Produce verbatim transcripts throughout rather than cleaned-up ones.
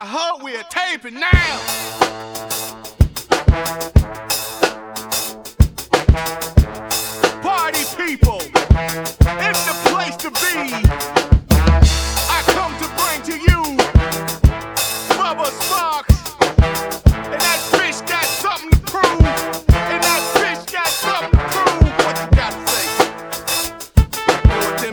heard we're taping now. Party people, it's the place to be. I come to bring to you Bubba Sparxxx, and that bitch got something to prove, and that bitch got something to prove. What you gotta say?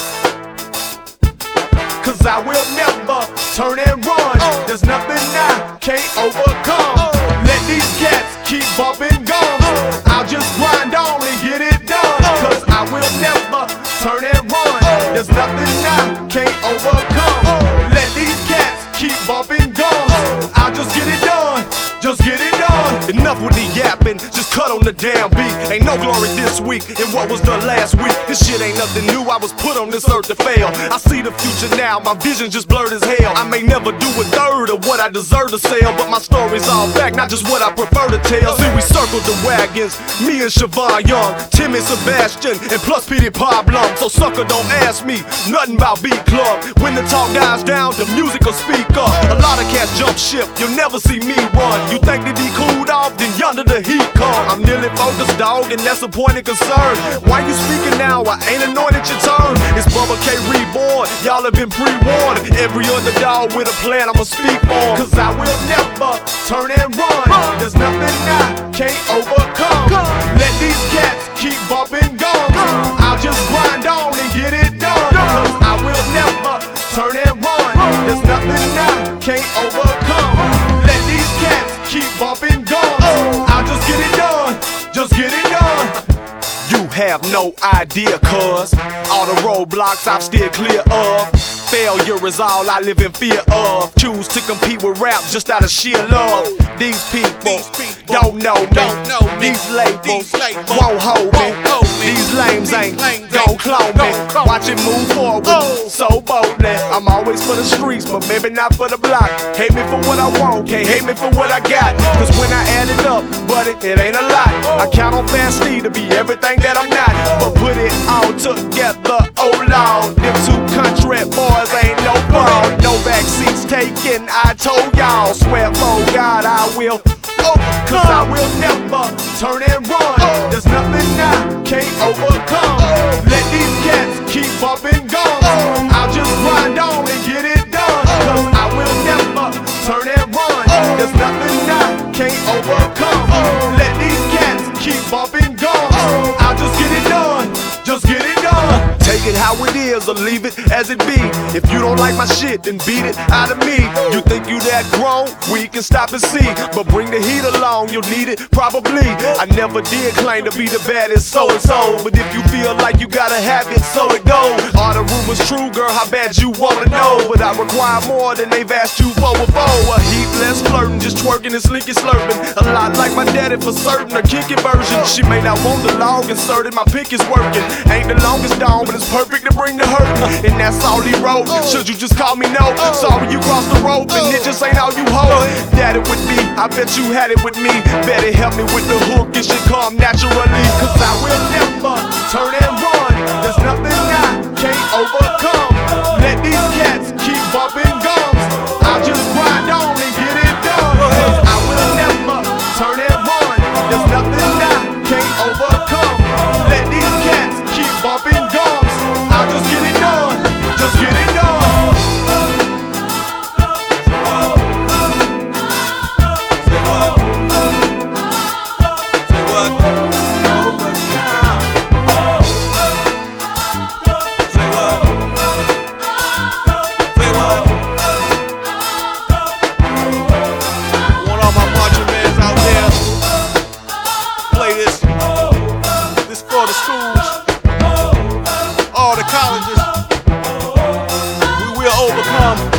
Do it, Timmy. Cause I will never turn and run. Oh. There's nothing I can't overcome. Oh. Let these cats keep bumping gums. Oh. I'll just grind on and get it done. Oh. Cause I will never turn and run. Oh. There's nothing I can't overcome. Oh. Let these cats keep bumping gums. Oh. I'll just get it done. Just get it done. Enough with the yapping, just cut on the damn beat. Ain't no glory this week in what was the last week. This shit ain't nothing new, I was put on this earth to fail. I see the future now, my vision just blurred as hell. I may never do a third of what I deserve to sell, but my story's all back, not just what I prefer to tell. See, we circled the wagons, me and Siobhan Young, Tim and Sebastian, and plus Petey Pablo. So sucker, don't ask me nothing about Beat Club. When the talk dies down, the music will speak up. A lot of cats jump ship, you'll never see me run. You think they be cooled off, then yonder the heat come. I'm nearly focused, dog, and that's a point of concern. Why you speaking now? I ain't anointed your turn. It's Bubba K reborn, y'all have been pre-warned. Every underdog with a plan I'ma speak for. Cause I will never turn and run. There's nothing I can't overcome. Let these cats keep bumping gums. I'll just grind on and get it done. Cause I will never turn and run. There's nothing I can't overcome. Let these cats keep bumping gums. I'll just get it done. Just get it done. You have no idea, cuz all the roadblocks I've steered clear of. Failure is all I live in fear of. Choose to compete with rap just out of sheer love. These people don't know me. These labels won't hold me. These lames ain't gon' clone me. Watch it move forward so boldly. I'm always for the streets, but maybe not for the block. Hate me for what I want, can't hate me for what I got. Cause when I add it up, buddy, it ain't a lot. I count on Fast Steve to be everything that I'm not. But put it all together, oh Lord. Them two country boys ain't no fraud. No backseats taken, I told y'all. Swear for God I will. Oh, cause I will never turn and run. There's nothing I can't overcome. Let these cats keep bumping gums. I'll just grind on and get it done. Cause I will never turn and run. There's nothing I can't overcome. Let these cats keep bumping gums. I'll just get it done. Just get it done. Take it how it is or leave it as it be. If you don't like my shit, then beat it out of me. You think you that grown? We can stop and see. But bring the heat along, you'll need it probably. I never did claim to be the baddest so-and-so. But if you feel like you gotta have it, so it goes. Are the rumors true, girl? How bad you wanna know? But I require more than they've asked you for before. A heap less flirting, just twerking and slinky slurping. A lot like my daddy for certain, a kinky version. She may not want the log inserted, my pick is working. Ain't the longest dawn, but it's perfect to bring the hurt. And that's all he wrote. Should you just call me no? Sorry you crossed the rope and it just ain't all you hold. That it with me, I bet you had it with me. Better help me with the hook, it should come naturally. Cause I will never turn and run. There's nothing I can't overcome. Let these cats keep bumping gums. I'll just grind on and get it done. Cause I will never turn and run. There's nothing I can't overcome. Let these cats keep bumping gums. I'll just get it done. Just get it done. Say what? Say what? Say what? Say what? Want all my marching bands out there? Play this. This for the schools. All the colleges, we will overcome.